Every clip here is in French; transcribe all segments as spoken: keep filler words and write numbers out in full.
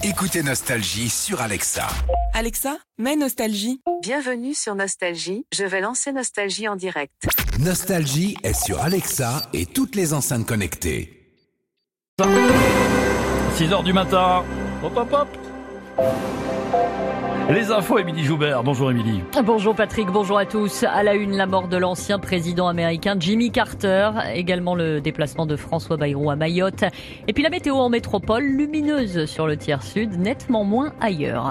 Écoutez Nostalgie sur Alexa. Alexa, mets Nostalgie. Bienvenue sur Nostalgie, je vais lancer Nostalgie en direct. Nostalgie est sur Alexa et toutes les enceintes connectées. six heures du matin. Hop hop hop. Les infos, Émilie Joubert. Bonjour Émilie. Bonjour Patrick, bonjour à tous. À la une, la mort de l'ancien président américain Jimmy Carter. Également le déplacement de François Bayrou à Mayotte. Et puis la météo en métropole, lumineuse sur le tiers sud, nettement moins ailleurs.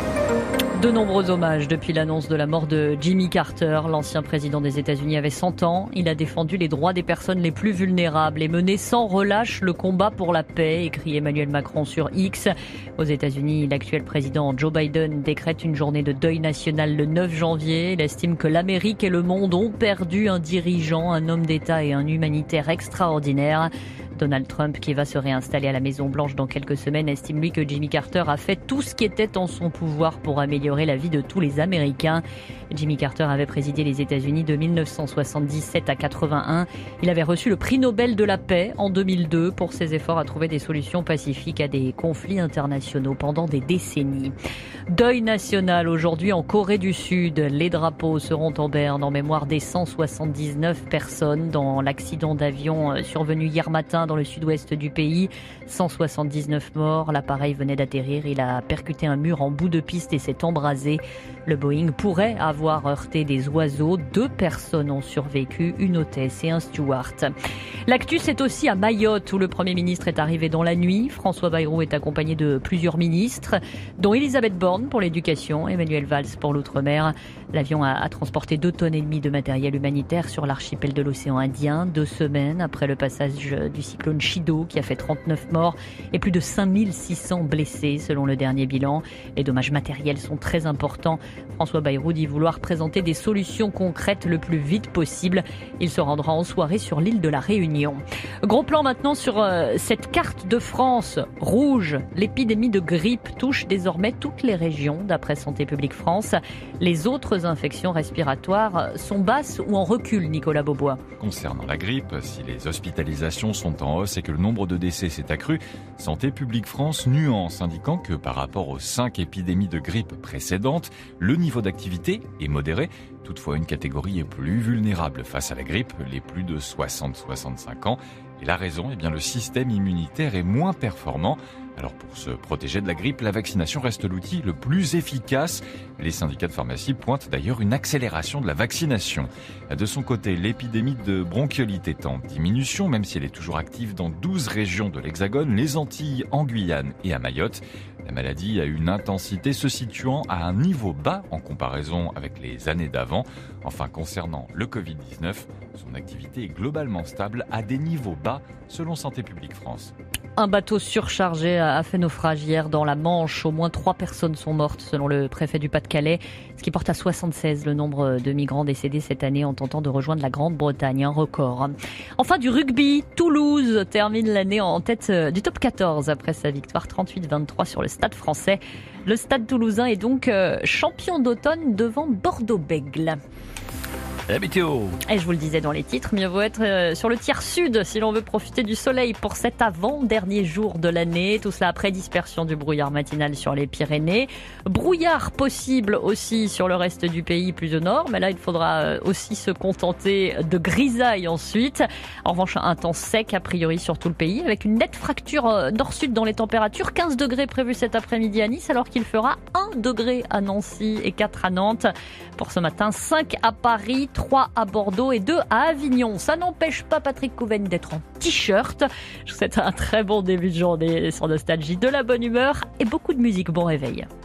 De nombreux hommages depuis l'annonce de la mort de Jimmy Carter. L'ancien président des États-Unis avait cent ans. Il a défendu les droits des personnes les plus vulnérables et mené sans relâche le combat pour la paix, écrit Emmanuel Macron sur X. Aux États-Unis, l'actuel président Joe Biden décrète une journée de deuil national le neuf janvier. Il estime que l'Amérique et le monde ont perdu un dirigeant, un homme d'État et un humanitaire extraordinaire. Donald Trump, qui va se réinstaller à la Maison-Blanche dans quelques semaines, estime lui que Jimmy Carter a fait tout ce qui était en son pouvoir pour améliorer la vie de tous les Américains. Jimmy Carter avait présidé les États-Unis de mille neuf cent soixante-dix-sept à quatre-vingt-un. Il avait reçu le prix Nobel de la paix en deux mille deux pour ses efforts à trouver des solutions pacifiques à des conflits internationaux pendant des décennies. Deuil national aujourd'hui en Corée du Sud. Les drapeaux seront en berne en mémoire des cent soixante-dix-neuf personnes dans l'accident d'avion survenu hier matin dans le sud-ouest du pays. cent soixante-dix-neuf morts. L'appareil venait d'atterrir. Il a percuté un mur en bout de piste et s'est embrasé. Le Boeing pourrait avoir heurté des oiseaux. Deux personnes ont survécu, une hôtesse et un steward. L'actu, c'est aussi à Mayotte où le Premier ministre est arrivé dans la nuit. François Bayrou est accompagné de plusieurs ministres, dont Elisabeth Borne pour l'éducation, Emmanuel Valls pour l'outre-mer. L'avion a, a transporté deux tonnes et demie de matériel humanitaire sur l'archipel de l'océan Indien, deux semaines après le passage du cyclone Chido qui a fait trente-neuf morts et plus de cinq mille six cents blessés selon le dernier bilan. Les dommages matériels sont très importants. François Bayrou dit vouloir présenter des solutions concrètes le plus vite possible. Il se rendra en soirée sur l'île de la Réunion. Gros plan maintenant sur euh, cette carte de France rouge. L'épidémie de grippe touche désormais toutes les régions d'après Santé publique France. Les autres infections respiratoires sont basses ou en recul, Nicolas Beaubois. Concernant la grippe, si les hospitalisations sont en hausse et que le nombre de décès s'est accru, Santé publique France nuance, indiquant que par rapport aux cinq épidémies de grippe précédentes, le niveau d'activité est modéré. Toutefois, une catégorie est plus vulnérable face à la grippe, les plus de soixante à soixante-cinq ans. Et la raison, eh bien, le système immunitaire est moins performant. Alors pour se protéger de la grippe, la vaccination reste l'outil le plus efficace. Les syndicats de pharmacie pointent d'ailleurs une accélération de la vaccination. De son côté, l'épidémie de bronchiolite est en diminution, même si elle est toujours active dans douze régions de l'Hexagone, les Antilles, en Guyane et à Mayotte. La maladie a une intensité se situant à un niveau bas en comparaison avec les années d'avant. Enfin, concernant le covid dix-neuf, son activité est globalement stable à des niveaux bas selon Santé publique France. Un bateau surchargé a fait naufrage hier dans la Manche. Au moins trois personnes sont mortes selon le préfet du Pas-de-Calais, ce qui porte à soixante-seize le nombre de migrants décédés cette année en tentant de rejoindre la Grande-Bretagne, un record. Enfin du rugby, Toulouse termine l'année en tête du top quatorze après sa victoire trente-huit à vingt-trois sur le Stade français. Le Stade toulousain est donc champion d'automne devant Bordeaux-Bègles. La météo. Et je vous le disais dans les titres, mieux vaut être euh, sur le tiers sud si l'on veut profiter du soleil pour cet avant-dernier jour de l'année. Tout cela après dispersion du brouillard matinal sur les Pyrénées. Brouillard possible aussi sur le reste du pays plus au nord, mais là il faudra aussi se contenter de grisailles ensuite. En revanche, un temps sec a priori sur tout le pays avec une nette fracture nord-sud dans les températures. quinze degrés prévus cet après-midi à Nice alors qu'il fera un degré à Nancy et quatre à Nantes. Pour ce matin, cinq à Paris, trois à Bordeaux et deux à Avignon. Ça n'empêche pas Patrick Couven d'être en t-shirt. Je vous souhaite un très bon début de journée sur Nostalgie, de la bonne humeur et beaucoup de musique. Bon réveil.